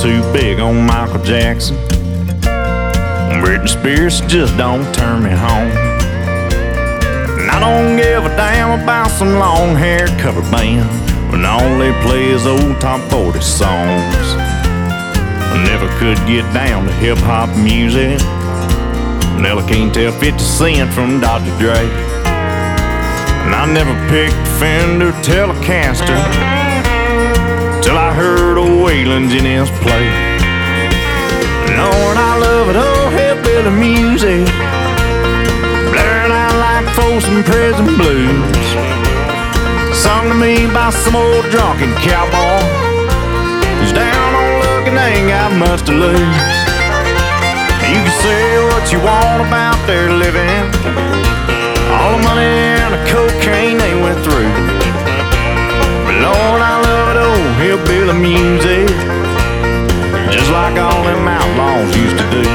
too big on Michael Jackson. Britney Spears just don't turn me home. And I don't give a damn about some long-haired cover band when I only plays old top 40 songs. I never could get down to hip-hop music. Never can't tell 50 Cent from Dr. Dre. And I never picked Fender Telecaster till I heard a Waylon Jennings play. Lord, I love it, oh, hillbilly music, blaring out like Folsom Prison Blues, sung to me by some old drunken cowboy who's down on luck and ain't got much to lose. You can say what you want about their living, all the money and the cocaine they went through, but Lord, I love it, oh, hillbilly music, just like all them outlaws used to do.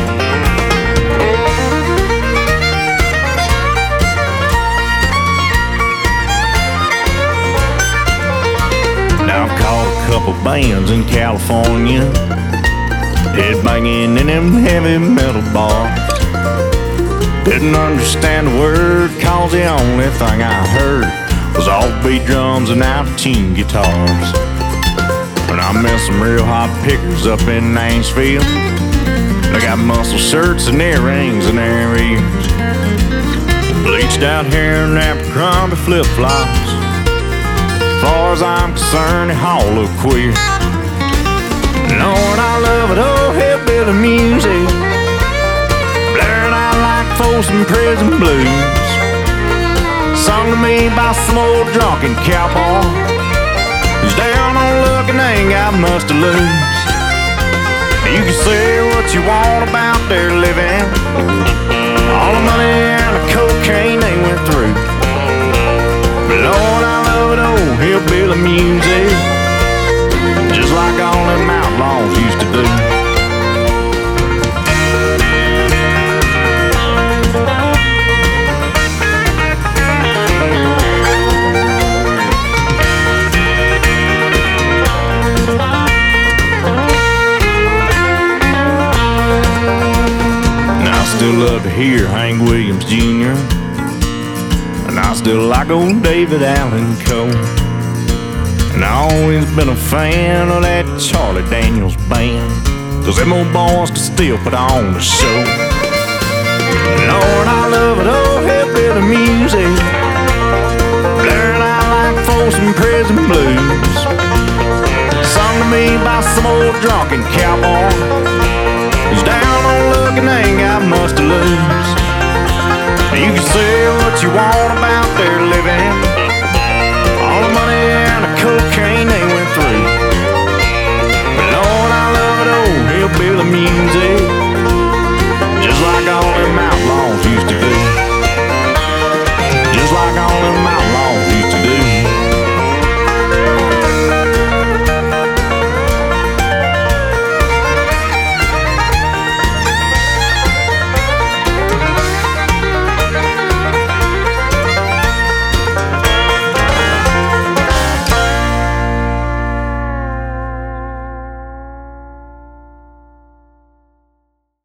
Now I've caught a couple bands in California, headbanging in them heavy metal bars. Didn't understand a word, cause the only thing I heard was offbeat drums and out-of-tune guitars. And I met some real hot pickers up in Nashville. They got muscle shirts and earrings in their ears, bleached out hair and Abercrombie flip-flops. As far as I'm concerned, they all look queer. Lord, I love it, oh, hillbilly music, blaring out like Folsom Prison Blues, sung to me by some old drunken cowboy who's down on luck and ain't got much to lose. You can say what you want about their living, all the money and the cocaine they went through, but Lord, I love it, oh, hillbilly music, just like all them outlaws used to do. Still love to hear Hank Williams Jr., and I still like old David Allan Coe, and I always been a fan of that Charlie Daniels band, cause them old boys can still put on the show. Lord, I love it, oh, hillbilly music, blaring out like Folsom Prison Blues, sung to me by some old drunken cowboy who's down on luck and ain't got much to lose.